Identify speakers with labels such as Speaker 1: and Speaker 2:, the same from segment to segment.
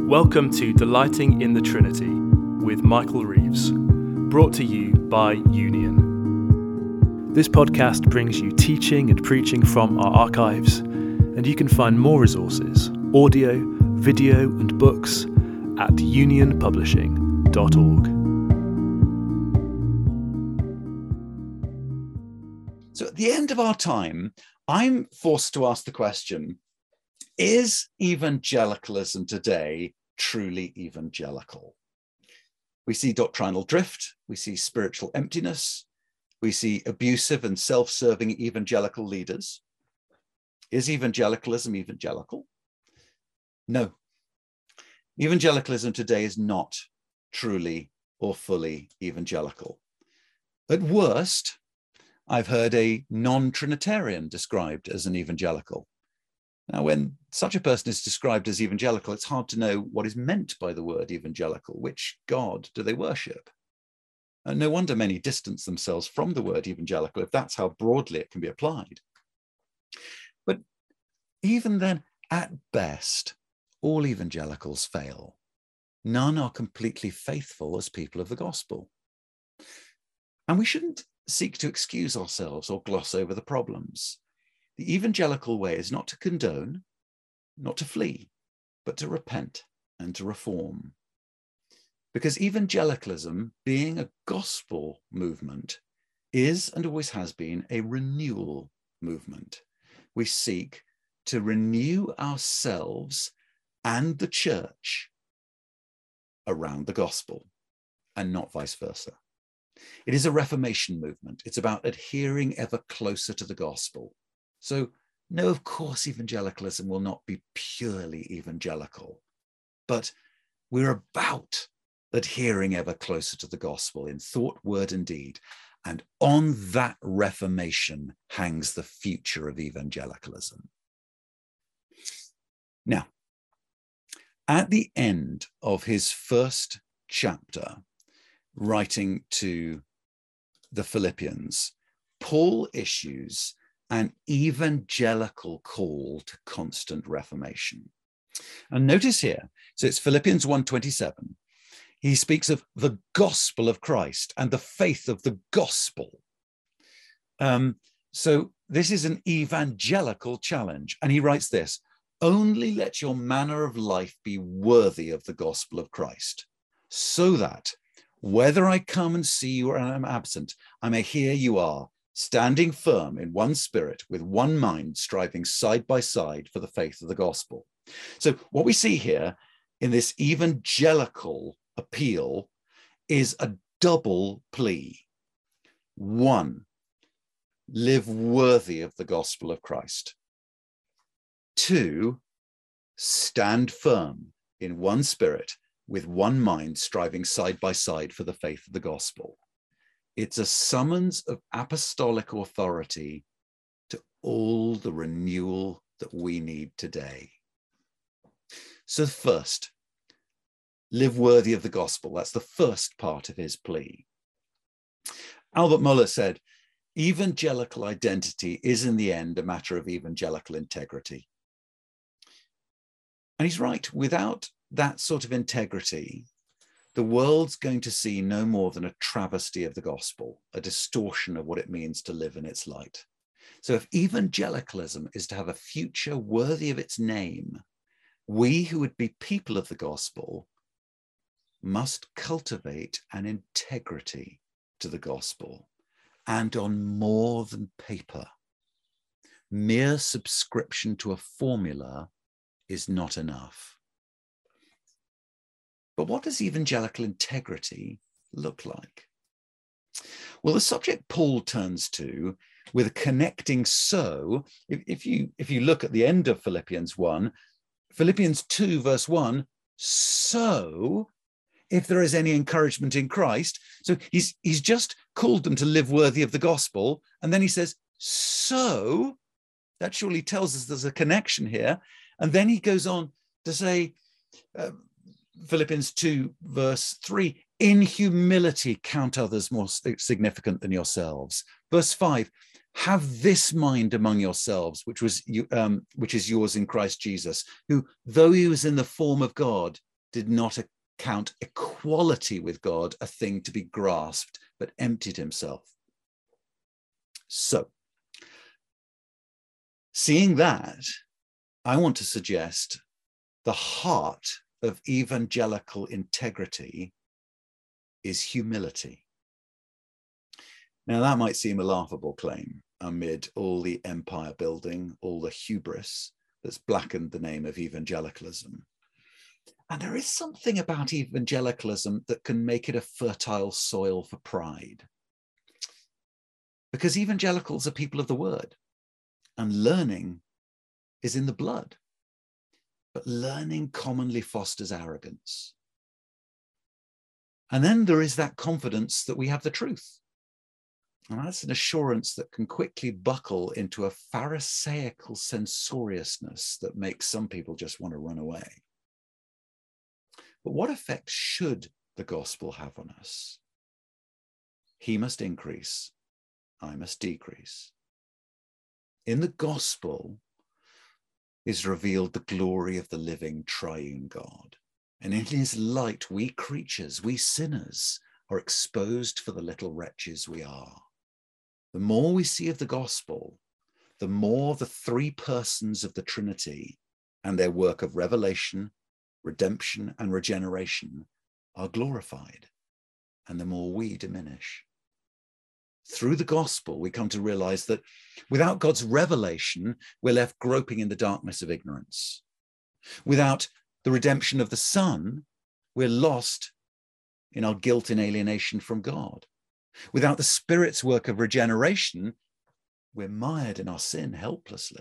Speaker 1: Welcome to Delighting in the Trinity with Michael Reeves, brought to you by Union. This podcast brings you teaching and preaching from our archives, and you can find more resources, audio, video and books at unionpublishing.org.
Speaker 2: So at the end of our time, I'm forced to ask the question, is evangelicalism today truly evangelical? We see doctrinal drift, we see spiritual emptiness, we see abusive and self-serving evangelical leaders. Is evangelicalism evangelical? No. Evangelicalism today is not truly or fully evangelical. At worst, I've heard a non-Trinitarian described as an evangelical. Now, when such a person is described as evangelical, it's hard to know what is meant by the word evangelical. Which God do they worship? And no wonder many distance themselves from the word evangelical if that's how broadly it can be applied. But even then, at best, all evangelicals fail. None are completely faithful as people of the gospel. And we shouldn't seek to excuse ourselves or gloss over the problems. The evangelical way is not to condone, not to flee, but to repent and to reform. Because evangelicalism, being a gospel movement, is and always has been a renewal movement. We seek to renew ourselves and the church around the gospel, and not vice versa. It is a reformation movement. It's about adhering ever closer to the gospel. So, no, of course, evangelicalism will not be purely evangelical, but we're about adhering ever closer to the gospel in thought, word, and deed. And on that reformation hangs the future of evangelicalism. Now, at the end of his first chapter, writing to the Philippians, Paul issues an evangelical call to constant reformation. And notice here, so it's Philippians 1:27. He speaks of the gospel of Christ and the faith of the gospel. So this is an evangelical challenge. And he writes this: only let your manner of life be worthy of the gospel of Christ, so that whether I come and see you or I am absent, I may hear you are, standing firm in one spirit, with one mind, striving side by side for the faith of the gospel. So what we see here in this evangelical appeal is a double plea. One, live worthy of the gospel of Christ. Two, stand firm in one spirit, with one mind, striving side by side for the faith of the gospel. It's a summons of apostolic authority to all the renewal that we need today. So first, live worthy of the gospel. That's the first part of his plea. Albert Mohler said, evangelical identity is in the end a matter of evangelical integrity. And he's right. Without that sort of integrity, the world's going to see no more than a travesty of the gospel, a distortion of what it means to live in its light. So if evangelicalism is to have a future worthy of its name, we who would be people of the gospel must cultivate an integrity to the gospel, and on more than paper. Mere subscription to a formula is not enough. But what does evangelical integrity look like? Well, the subject Paul turns to with a connecting so, if you look at the end of Philippians 1, Philippians 2 verse 1, so if there is any encouragement in Christ, so he's just called them to live worthy of the gospel, and then he says, so, that surely tells us there's a connection here, and then he goes on to say, Philippians 2 verse 3, in humility count others more significant than yourselves. Verse 5, have this mind among yourselves, which is yours in Christ Jesus, who, though he was in the form of God, did not account equality with God a thing to be grasped, but emptied himself. So, seeing that, I want to suggest the heart of evangelical integrity is humility. Now, that might seem a laughable claim amid all the empire building, all the hubris that's blackened the name of evangelicalism. And there is something about evangelicalism that can make it a fertile soil for pride. Because evangelicals are people of the word, and learning is in the blood. But learning commonly fosters arrogance. And then there is that confidence that we have the truth. And that's an assurance that can quickly buckle into a pharisaical censoriousness that makes some people just want to run away. But what effect should the gospel have on us? He must increase, I must decrease. In the gospel is revealed the glory of the living triune God. And in his light, we creatures, we sinners, are exposed for the little wretches we are. The more we see of the gospel, the more the three persons of the Trinity and their work of revelation, redemption, and regeneration are glorified, and the more we diminish. Through the gospel, we come to realize that without God's revelation, we're left groping in the darkness of ignorance. Without the redemption of the Son, we're lost in our guilt and alienation from God. Without the Spirit's work of regeneration, we're mired in our sin helplessly.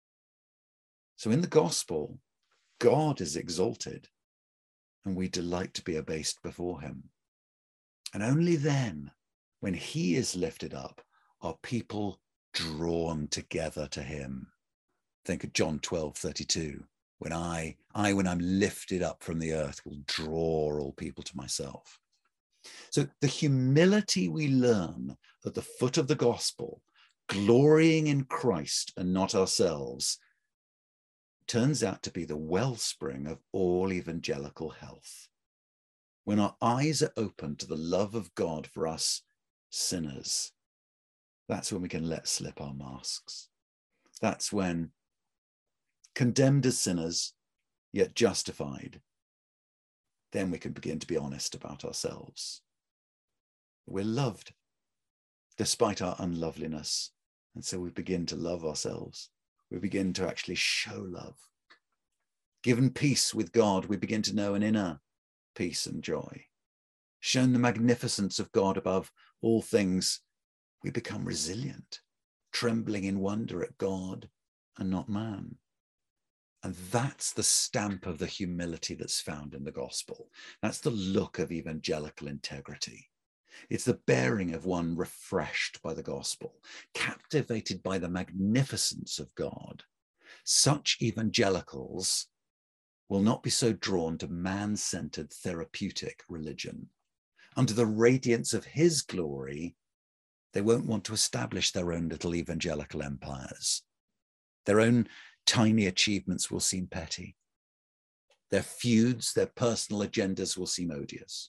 Speaker 2: So in the gospel, God is exalted, and we delight to be abased before him. And only then, when he is lifted up, are people drawn together to him. Think of John 12:32. When I'm lifted up from the earth, will draw all people to myself. So the humility we learn at the foot of the gospel, glorying in Christ and not ourselves, turns out to be the wellspring of all evangelical health. When our eyes are open to the love of God for us sinners, that's when we can let slip our masks. That's when, condemned as sinners, yet justified, then we can begin to be honest about ourselves. We're loved despite our unloveliness, and so we begin to love ourselves. We begin to actually show love. Given peace with God, we begin to know an inner peace and joy. Shown the magnificence of God above all things, we become resilient, trembling in wonder at God and not man. And that's the stamp of the humility that's found in the gospel. That's the look of evangelical integrity. It's the bearing of one refreshed by the gospel, captivated by the magnificence of God. Such evangelicals will not be so drawn to man-centered therapeutic religion. Under the radiance of his glory, they won't want to establish their own little evangelical empires. Their own tiny achievements will seem petty. Their feuds, their personal agendas will seem odious.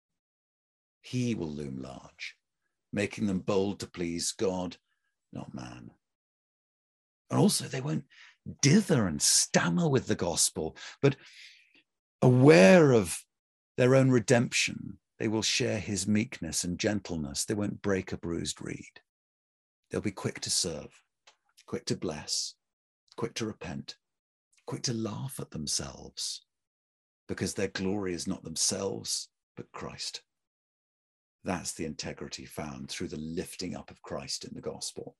Speaker 2: He will loom large, making them bold to please God, not man. And also, they won't dither and stammer with the gospel, but aware of their own redemption, they will share his meekness and gentleness. They won't break a bruised reed. They'll be quick to serve, quick to bless, quick to repent, quick to laugh at themselves, because their glory is not themselves, but Christ. That's the integrity found through the lifting up of Christ in the gospel.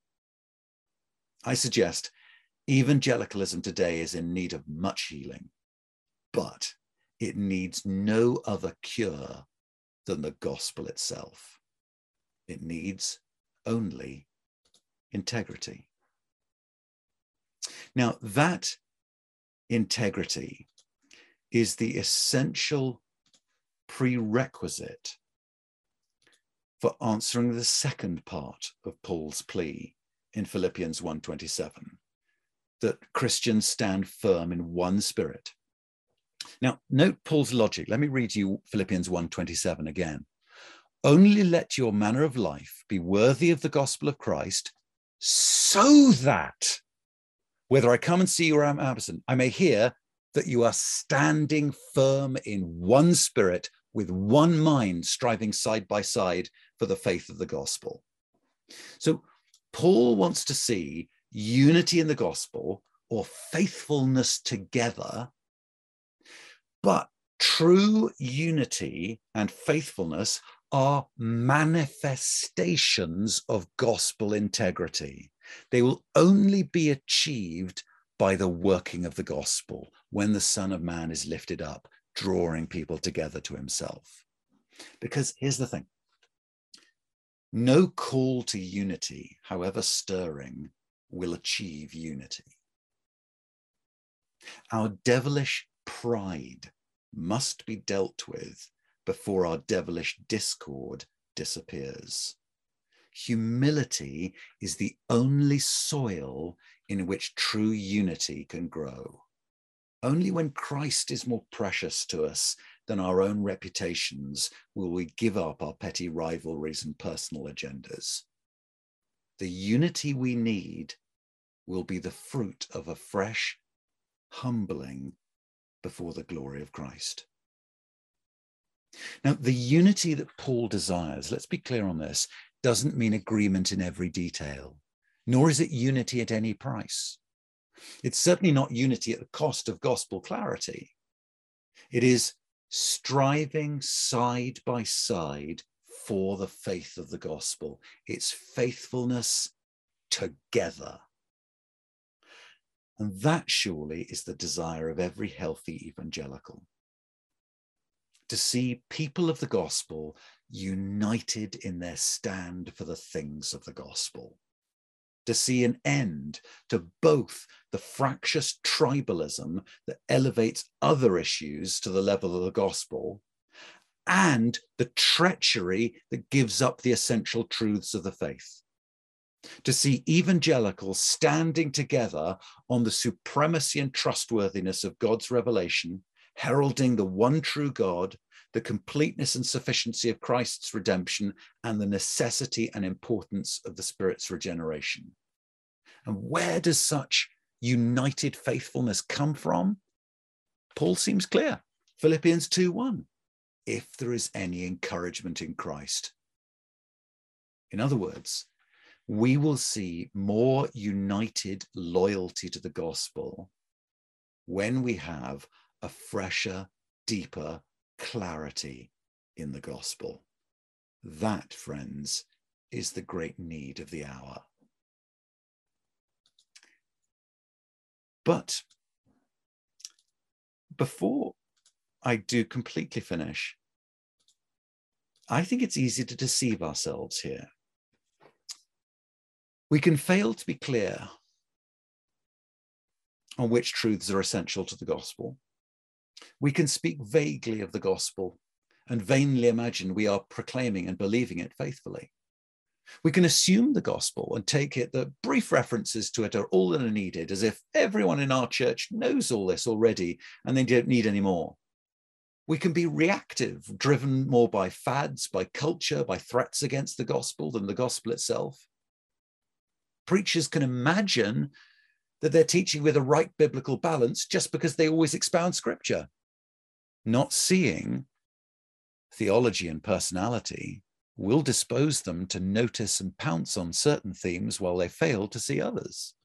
Speaker 2: I suggest evangelicalism today is in need of much healing, but it needs no other cure than the gospel itself. It needs only integrity. Now, that integrity is the essential prerequisite for answering the second part of Paul's plea in Philippians 1:27, that Christians stand firm in one spirit, Now, note Paul's logic. Let me read you Philippians 1:27 again. Only let your manner of life be worthy of the gospel of Christ, so that, whether I come and see you or am absent, I may hear that you are standing firm in one spirit, with one mind, striving side by side for the faith of the gospel. So Paul wants to see unity in the gospel, or faithfulness together, but true unity and faithfulness are manifestations of gospel integrity. They will only be achieved by the working of the gospel when the Son of Man is lifted up, drawing people together to himself. Because here's the thing. No call to unity, however stirring, will achieve unity. Our devilish pride must be dealt with before our devilish discord disappears. Humility is the only soil in which true unity can grow. Only when Christ is more precious to us than our own reputations will we give up our petty rivalries and personal agendas. The unity we need will be the fruit of a fresh humbling before the glory of Christ. Now, the unity that Paul desires, let's be clear on this, doesn't mean agreement in every detail, nor is it unity at any price. It's certainly not unity at the cost of gospel clarity. It is striving side by side for the faith of the gospel. It's faithfulness together. And that surely is the desire of every healthy evangelical. To see people of the gospel united in their stand for the things of the gospel. To see an end to both the fractious tribalism that elevates other issues to the level of the gospel and the treachery that gives up the essential truths of the faith. To see evangelicals standing together on the supremacy and trustworthiness of God's revelation, heralding the one true God, the completeness and sufficiency of Christ's redemption, and the necessity and importance of the Spirit's regeneration. And where does such united faithfulness come from? Paul seems clear. Philippians 2:1. If there is any encouragement in Christ. In other words, we will see more united loyalty to the gospel when we have a fresher, deeper clarity in the gospel. That, friends, is the great need of the hour. But before I do completely finish, I think it's easy to deceive ourselves here. We can fail to be clear on which truths are essential to the gospel. We can speak vaguely of the gospel and vainly imagine we are proclaiming and believing it faithfully. We can assume the gospel and take it that brief references to it are all that are needed, as if everyone in our church knows all this already and they don't need any more. We can be reactive, driven more by fads, by culture, by threats against the gospel than the gospel itself. Preachers can imagine that they're teaching with a right biblical balance just because they always expound scripture, not seeing theology and personality will dispose them to notice and pounce on certain themes while they fail to see others.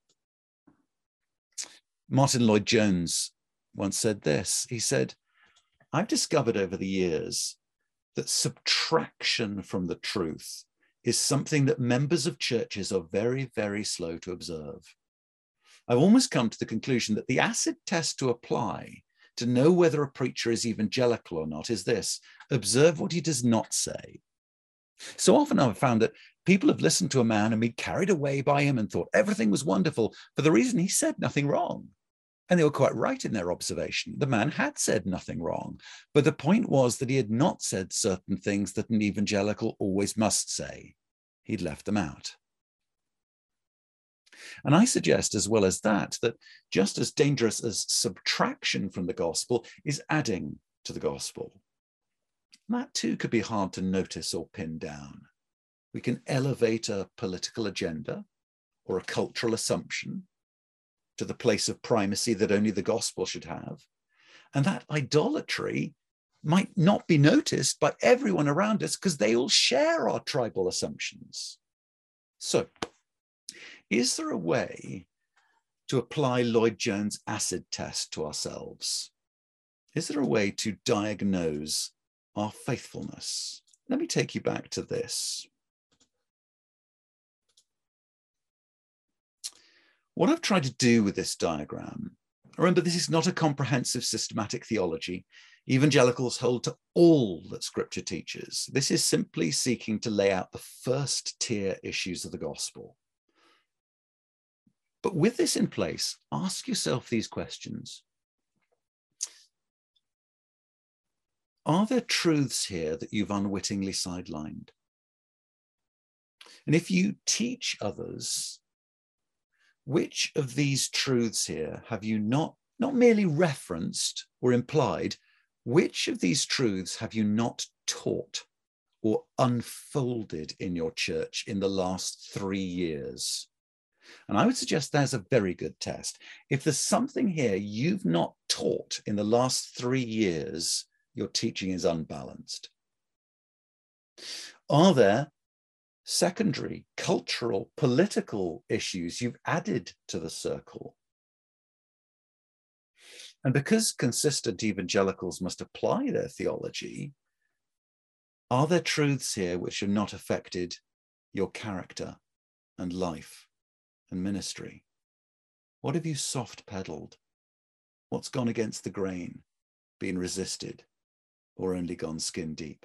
Speaker 2: Martin Lloyd-Jones once said this. He said, I've discovered over the years that subtraction from the truth is something that members of churches are very, very slow to observe. I've almost come to the conclusion that the acid test to apply to know whether a preacher is evangelical or not is this: observe what he does not say. So often I've found that people have listened to a man and been carried away by him and thought everything was wonderful for the reason he said nothing wrong. And they were quite right in their observation. The man had said nothing wrong. But the point was that he had not said certain things that an evangelical always must say. He'd left them out. And I suggest, as well as that just as dangerous as subtraction from the gospel is adding to the gospel. And that too could be hard to notice or pin down. We can elevate a political agenda or a cultural assumption to the place of primacy that only the gospel should have. And that idolatry might not be noticed by everyone around us because they all share our tribal assumptions. So, is there a way to apply Lloyd Jones' acid test to ourselves? Is there a way to diagnose our faithfulness? Let me take you back to this. What I've tried to do with this diagram, remember, this is not a comprehensive systematic theology. Evangelicals hold to all that Scripture teaches. This is simply seeking to lay out the first tier issues of the gospel. But with this in place, ask yourself these questions. Are there truths here that you've unwittingly sidelined? And if you teach others, which of these truths here have you not merely referenced or implied, which of these truths have you not taught or unfolded in your church in the last 3 years? And I would suggest there's a very good test. If there's something here you've not taught in the last 3 years, your teaching is unbalanced. Are there secondary, cultural, political issues you've added to the circle? And because consistent evangelicals must apply their theology, are there truths here which have not affected your character and life and ministry? What have you soft pedaled? What's gone against the grain, been resisted, or only gone skin deep?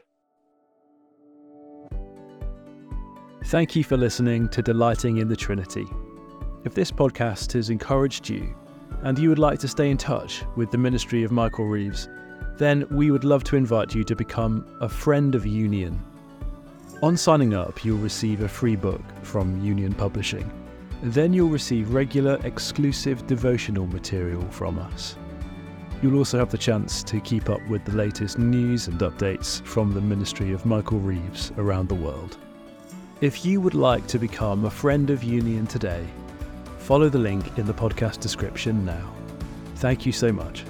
Speaker 1: Thank you for listening to Delighting in the Trinity. If this podcast has encouraged you and you would like to stay in touch with the ministry of Michael Reeves, then we would love to invite you to become a friend of Union. On signing up, you'll receive a free book from Union Publishing. Then you'll receive regular exclusive devotional material from us. You'll also have the chance to keep up with the latest news and updates from the ministry of Michael Reeves around the world. If you would like to become a friend of Union today, follow the link in the podcast description now. Thank you so much.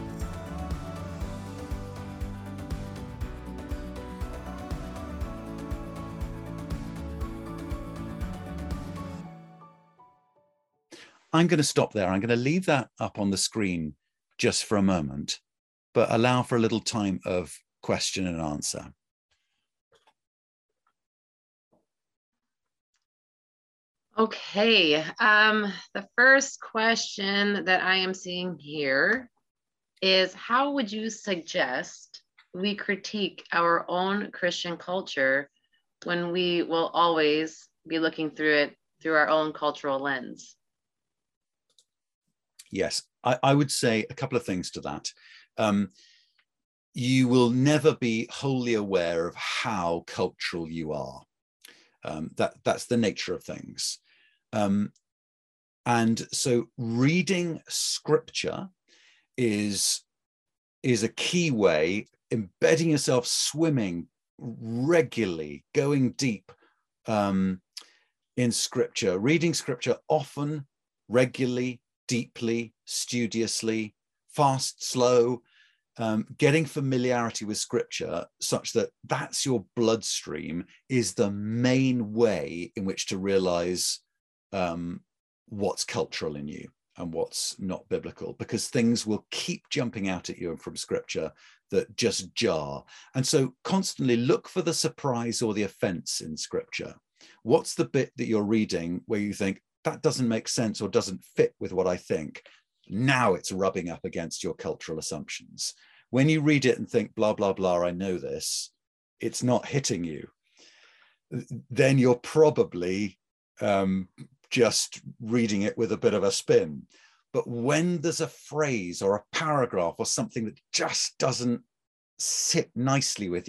Speaker 2: I'm going to stop there. I'm going to leave that up on the screen just for a moment, but allow for a little time of question and answer.
Speaker 3: Okay, the first question that I am seeing here is, how would you suggest we critique our own Christian culture when we will always be looking through it through our own cultural lens?
Speaker 2: Yes, I would say a couple of things to that. You will never be wholly aware of how cultural you are. That's the nature of things. And so reading Scripture is a key way, embedding yourself, swimming regularly, going deep in Scripture, reading Scripture often, regularly, deeply, studiously, fast, slow, getting familiarity with Scripture such that that's your bloodstream is the main way in which to realize what's cultural in you and what's not biblical, because things will keep jumping out at you from Scripture that just jar. And so constantly look for the surprise or the offense in Scripture. What's the bit that you're reading where you think that doesn't make sense or doesn't fit with what I think? Now it's rubbing up against your cultural assumptions. When you read it and think, blah, blah, blah, I know this, it's not hitting you. Then you're probably just reading it with a bit of a spin. But when there's a phrase or a paragraph or something that just doesn't sit nicely with you,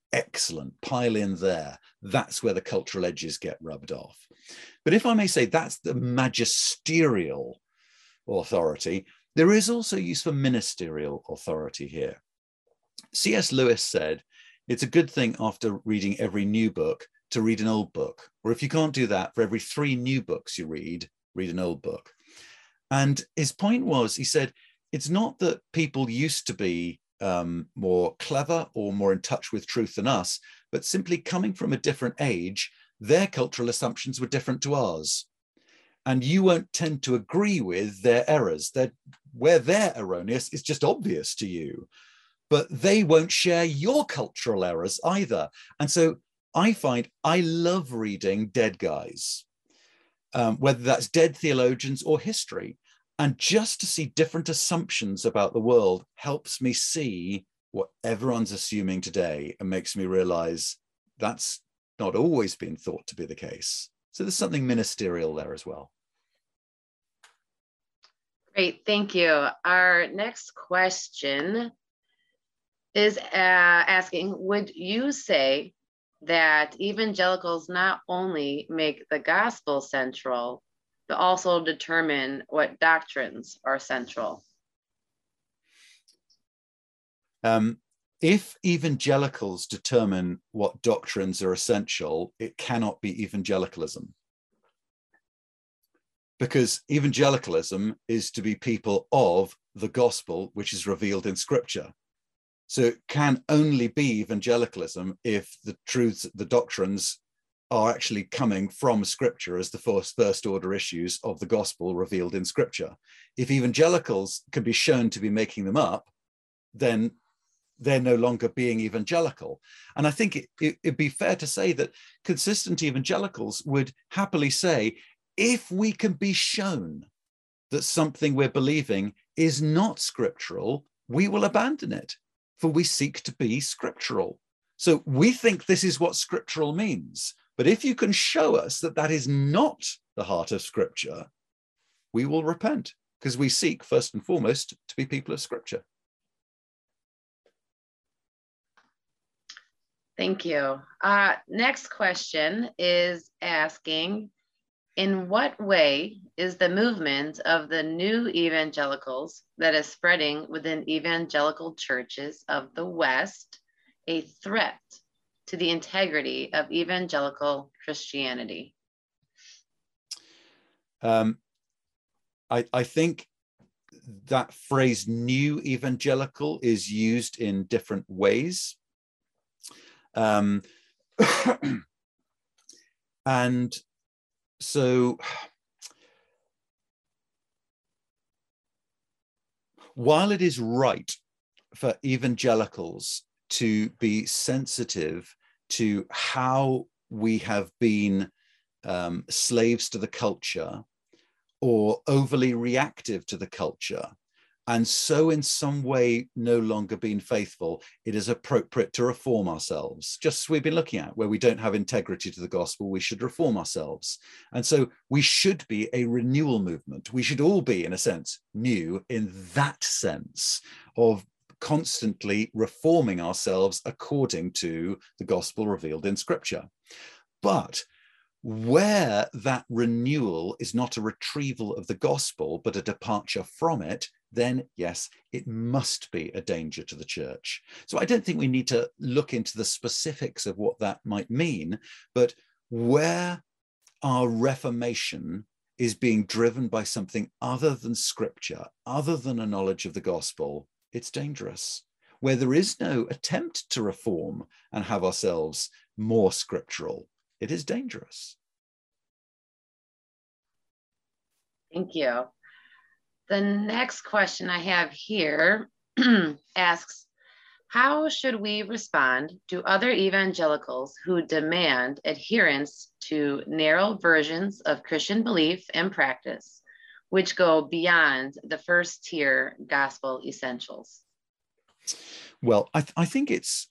Speaker 2: excellent, pile in there. That's where the cultural edges get rubbed off. But if I may say, that's the magisterial authority. There is also use for ministerial authority here. C.S. Lewis said, it's a good thing after reading every new book to read an old book. Or if you can't do that, for every 3 new books you read an old book. And his point was, he said, it's not that people used to be more clever or more in touch with truth than us, but simply coming from a different age, their cultural assumptions were different to ours. And you won't tend to agree with their errors. Where they're erroneous is just obvious to you, but they won't share your cultural errors either. And so I find I love reading dead guys, whether that's dead theologians or history. And just to see different assumptions about the world helps me see what everyone's assuming today and makes me realize that's not always been thought to be the case. So there's something ministerial there as well.
Speaker 3: Great, thank you. Our next question is asking, would you say that evangelicals not only make the gospel central, but also determine what doctrines are central?
Speaker 2: If evangelicals determine what doctrines are essential, it cannot be evangelicalism. Because evangelicalism is to be people of the gospel, which is revealed in Scripture. So it can only be evangelicalism if the truths, the doctrines are actually coming from Scripture as the first order issues of the gospel revealed in Scripture. If evangelicals can be shown to be making them up, then they're no longer being evangelical. And I think it'd be fair to say that consistent evangelicals would happily say, if we can be shown that something we're believing is not scriptural, we will abandon it, for we seek to be scriptural. So we think this is what scriptural means. But if you can show us that that is not the heart of Scripture, we will repent, because we seek first and foremost to be people of Scripture.
Speaker 3: Thank you. Next question is asking, in what way is the movement of the new evangelicals that is spreading within evangelical churches of the West a threat to the integrity of evangelical Christianity?
Speaker 2: I think that phrase new evangelical is used in different ways. And so while it is right for evangelicals to be sensitive to how we have been slaves to the culture or overly reactive to the culture, and so in some way no longer being faithful, it is appropriate to reform ourselves. Just as we've been looking at, where we don't have integrity to the gospel, we should reform ourselves. And so we should be a renewal movement. We should all be, in a sense, new in that sense of constantly reforming ourselves according to the gospel revealed in Scripture. But where that renewal is not a retrieval of the gospel, but a departure from it, then yes, it must be a danger to the church. So I don't think we need to look into the specifics of what that might mean, but where our reformation is being driven by something other than Scripture, other than a knowledge of the gospel, it's dangerous. Where there is no attempt to reform and have ourselves more scriptural, it is dangerous.
Speaker 3: Thank you. The next question I have here asks, how should we respond to other evangelicals who demand adherence to narrow versions of Christian belief and practice, which go beyond the first tier gospel essentials?
Speaker 2: Well, I think it's,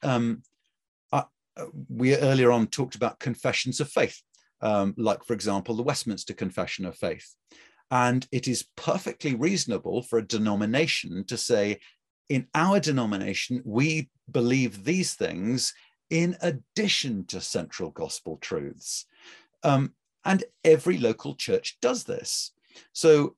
Speaker 2: we earlier on talked about confessions of faith, like, for example, the Westminster Confession of Faith. And it is perfectly reasonable for a denomination to say, in our denomination, we believe these things, in addition to central gospel truths. And every local church does this. So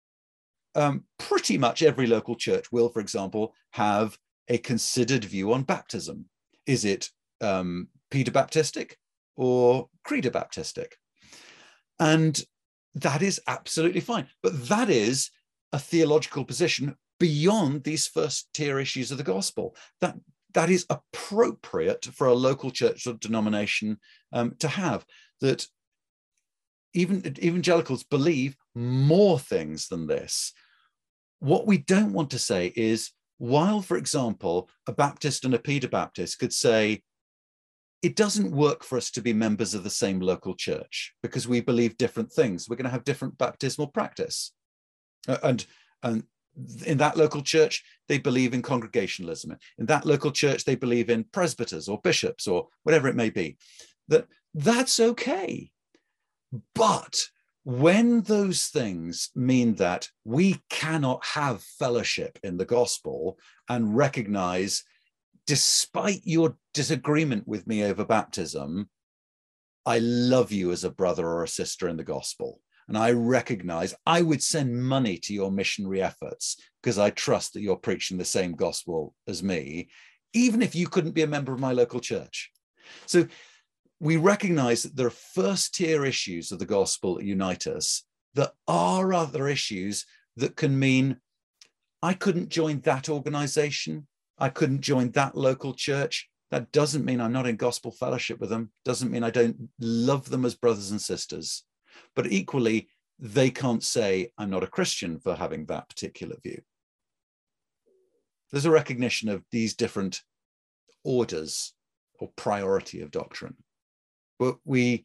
Speaker 2: pretty much every local church will, for example, have a considered view on baptism. Is it Pedobaptistic or Credobaptistic? And that is absolutely fine. But that is a theological position beyond these first tier issues of the gospel. That is appropriate for a local church or denomination to have. That even evangelicals believe more things than this. What we don't want to say is, while, for example, a Baptist and a Pedobaptist could say, it doesn't work for us to be members of the same local church because we believe different things. We're going to have different baptismal practice. And in that local church, they believe in congregationalism. In that local church, they believe in presbyters or bishops or whatever it may be. That's okay. But when those things mean that we cannot have fellowship in the gospel and recognize, despite your disagreement with me over baptism, I love you as a brother or a sister in the gospel. And I recognize I would send money to your missionary efforts because I trust that you're preaching the same gospel as me, even if you couldn't be a member of my local church. So we recognize that there are first tier issues of the gospel that unite us. There are other issues that can mean I couldn't join that organization. I couldn't join that local church. That doesn't mean I'm not in gospel fellowship with them. Doesn't mean I don't love them as brothers and sisters. But equally, they can't say I'm not a Christian for having that particular view. There's a recognition of these different orders or priority of doctrine. But we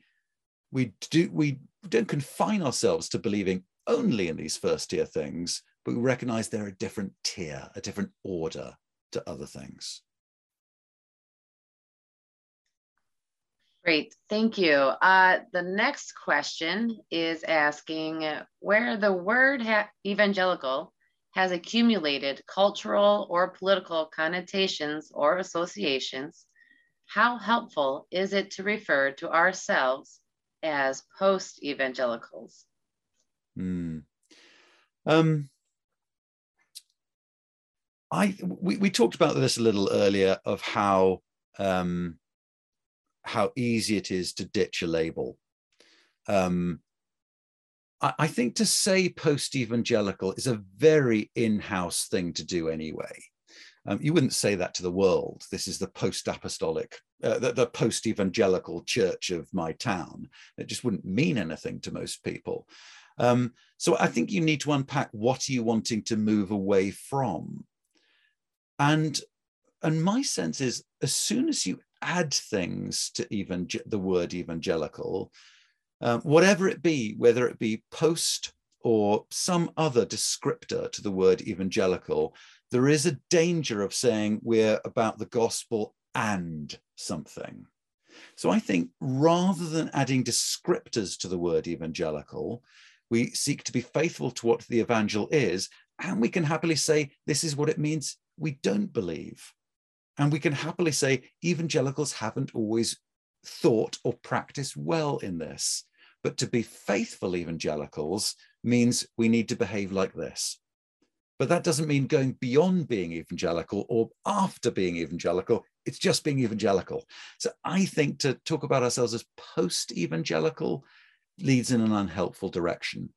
Speaker 2: don't confine ourselves to believing only in these first tier things, but we recognize they're a different tier, a different order to other things.
Speaker 3: Great, thank you. The next question is asking where the word evangelical has accumulated cultural or political connotations or associations. How helpful is it to refer to ourselves as post-evangelicals?
Speaker 2: We talked about this a little earlier of how easy it is to ditch a label. I think to say post-evangelical is a very in-house thing to do anyway. You wouldn't say that to the world. This is the post-apostolic, the post-evangelical church of my town. It just wouldn't mean anything to most people. So I think you need to unpack what are you wanting to move away from. And my sense is, as soon as you add things to the word evangelical, whatever it be, whether it be post or some other descriptor to the word evangelical, there is a danger of saying we're about the gospel and something. So I think rather than adding descriptors to the word evangelical, we seek to be faithful to what the evangel is, and we can happily say this is what it means we don't believe. And we can happily say evangelicals haven't always thought or practiced well in this. But to be faithful evangelicals means we need to behave like this. But that doesn't mean going beyond being evangelical or after being evangelical. It's just being evangelical. So I think to talk about ourselves as post-evangelical leads in an unhelpful direction.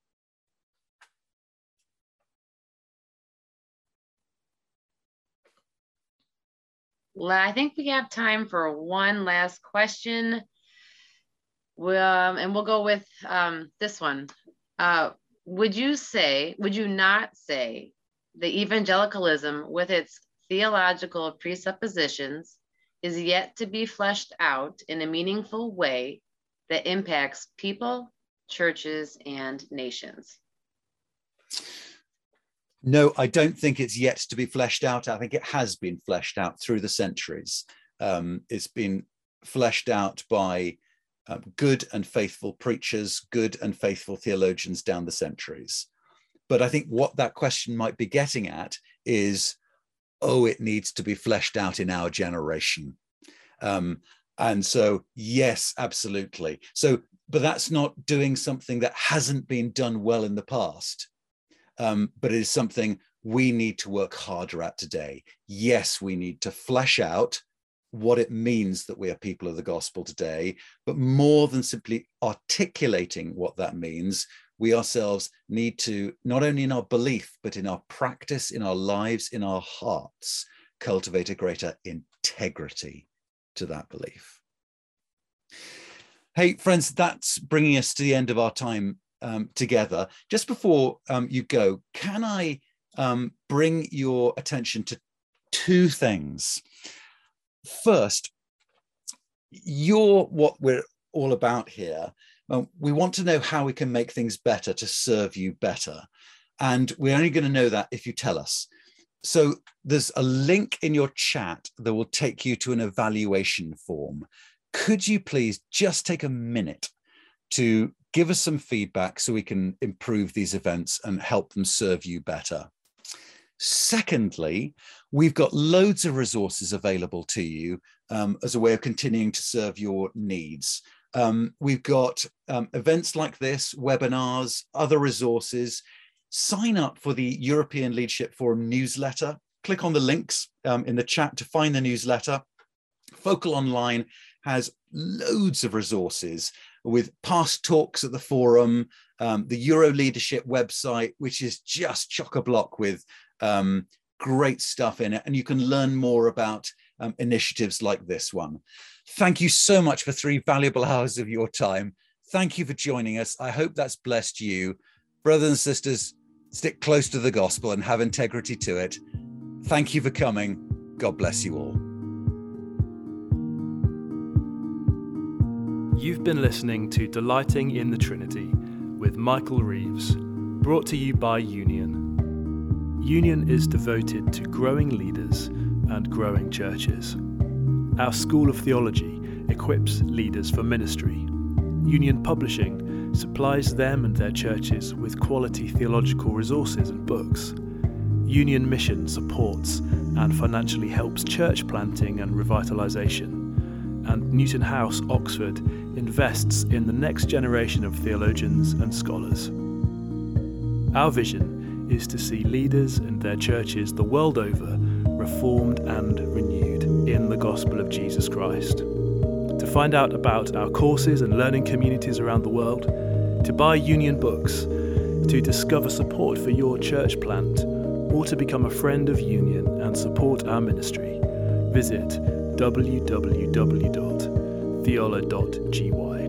Speaker 3: Well, I think we have time for one last question. And we'll go with this one. Would you not say the evangelicalism with its theological presuppositions is yet to be fleshed out in a meaningful way that impacts people, churches, and nations?
Speaker 2: No, I don't think it's yet to be fleshed out. I think it has been fleshed out through the centuries. It's been fleshed out by good and faithful preachers, good and faithful theologians down the centuries. But I think what that question might be getting at is, it needs to be fleshed out in our generation. And so, yes, absolutely. So, but that's not doing something that hasn't been done well in the past, but it is something we need to work harder at today. Yes, we need to flesh out what it means that we are people of the gospel today, but more than simply articulating what that means, we ourselves need to, not only in our belief, but in our practice, in our lives, in our hearts, cultivate a greater integrity to that belief. Hey, friends, that's bringing us to the end of our time together. Just before you go, can I bring your attention to two things? First, you're what we're all about here. We want to know how we can make things better to serve you better. And we're only going to know that if you tell us. So there's a link in your chat that will take you to an evaluation form. Could you please just take a minute to give us some feedback so we can improve these events and help them serve you better? Secondly, we've got loads of resources available to you as a way of continuing to serve your needs. We've got events like this, webinars, other resources. Sign up for the European Leadership Forum newsletter. Click on the links in the chat to find the newsletter. Focal Online has loads of resources with past talks at the forum, the Euro Leadership website, which is just chock-a-block with great stuff in it. And you can learn more about initiatives like this one. Thank you so much for 3 valuable hours of your time. Thank you for joining us. I hope that's blessed you. Brothers and sisters, stick close to the gospel and have integrity to it. Thank you for coming. God bless you all.
Speaker 1: You've been listening to Delighting in the Trinity with Michael Reeves, brought to you by Union. Union is devoted to growing leaders and growing churches. Our School of Theology equips leaders for ministry. Union Publishing supplies them and their churches with quality theological resources and books. Union Mission supports and financially helps church planting and revitalisation. And Newton House, Oxford, invests in the next generation of theologians and scholars. Our vision is to see leaders and their churches the world over reformed and renewed in the gospel of Jesus Christ. To find out about our courses and learning communities around the world, to buy Union books, to discover support for your church plant, or to become a friend of Union and support our ministry, visit www.theola.gy.